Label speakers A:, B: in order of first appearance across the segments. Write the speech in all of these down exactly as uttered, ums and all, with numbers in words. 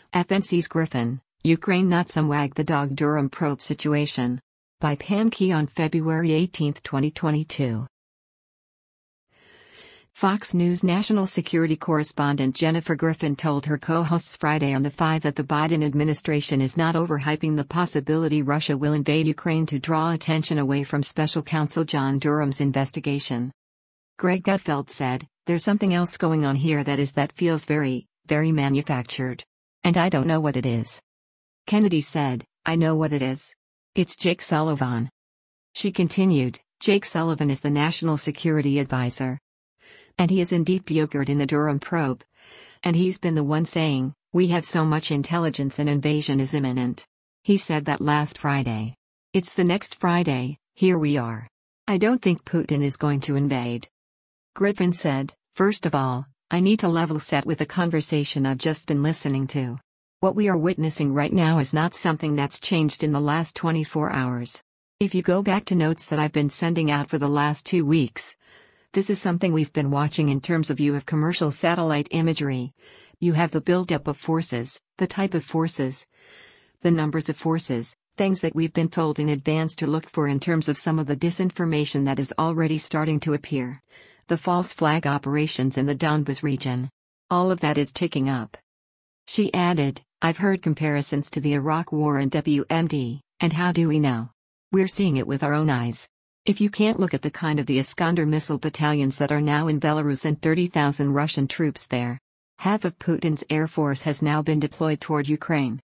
A: F N C's Griffin, Ukraine not some wag the dog Durham probe situation. By Pam Key on February eighteenth twenty twenty-two. Fox News national security correspondent Jennifer Griffin told her co-hosts Friday on The Five that the Biden administration is not overhyping the possibility Russia will invade Ukraine to draw attention away from special counsel John Durham's investigation. Greg Gutfeld said, "There's something else going on here that is that feels very, very manufactured. And I don't know what it is." Kennedy said, "I know what it is. It's Jake Sullivan." She continued, "Jake Sullivan is the National Security Advisor. And he is in deep yogurt in the Durham probe. And he's been the one saying, we have so much intelligence and invasion is imminent." He said that last Friday. It's the next Friday, here we are. I don't think Putin is going to invade. Griffin said, "First of all, I need to level set with the conversation I've just been listening to. What we are witnessing right now is not something that's changed in the last twenty-four hours. If you go back to notes that I've been sending out for the last two weeks, this is something we've been watching in terms of you have commercial satellite imagery. You have the buildup of forces, the type of forces, the numbers of forces, things that we've been told in advance to look for in terms of some of the disinformation that is already starting to appear. The false flag operations in the Donbas region. All of that is ticking up." She added, "I've heard comparisons to the Iraq War and W M D, and how do we know? We're seeing it with our own eyes. If you can't look at the kind of the Iskander missile battalions that are now in Belarus and thirty thousand Russian troops there. Half of Putin's air force has now been deployed toward Ukraine.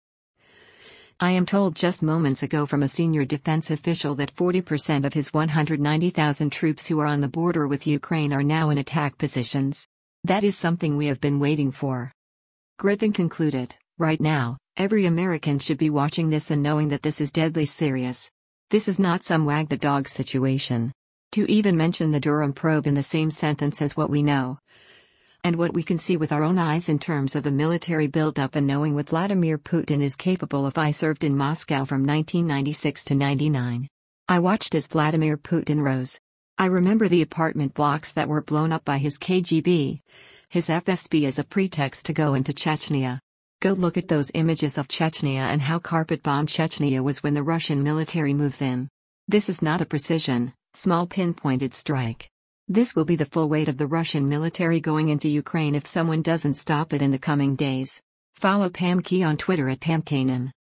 A: I am told just moments ago from a senior defense official that forty percent of his one hundred ninety thousand troops who are on the border with Ukraine are now in attack positions. That is something we have been waiting for." Griffin concluded, "Right now, every American should be watching this and knowing that this is deadly serious. This is not some wag the dog situation. To even mention the Durham probe in the same sentence as what we know, and what we can see with our own eyes in terms of the military buildup and knowing what Vladimir Putin is capable of. I served in Moscow from nineteen ninety-six to ninety-nine. I watched as Vladimir Putin rose. I remember the apartment blocks that were blown up by his K G B, his F S B as a pretext to go into Chechnya. Go look at those images of Chechnya and how carpet-bombed Chechnya was when the Russian military moves in. This is not a precision, small pinpointed strike. This will be the full weight of the Russian military going into Ukraine if someone doesn't stop it in the coming days." Follow Pam Key on Twitter at Pam Kanan.